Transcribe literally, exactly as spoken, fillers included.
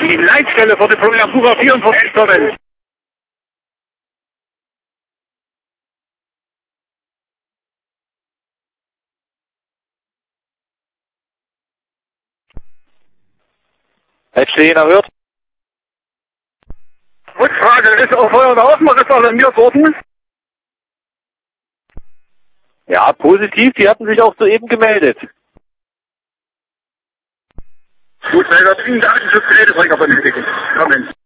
Die Leitstelle von der Programmierung vierundvierzig kommen. Leitstelle erhört. Rückfrage, ist auf euren Ausmaß alarmiert worden? Ja, positiv, die hatten sich auch soeben gemeldet. Gut, weil wir dringend Datenschutzgeräte benötigen. Kommen.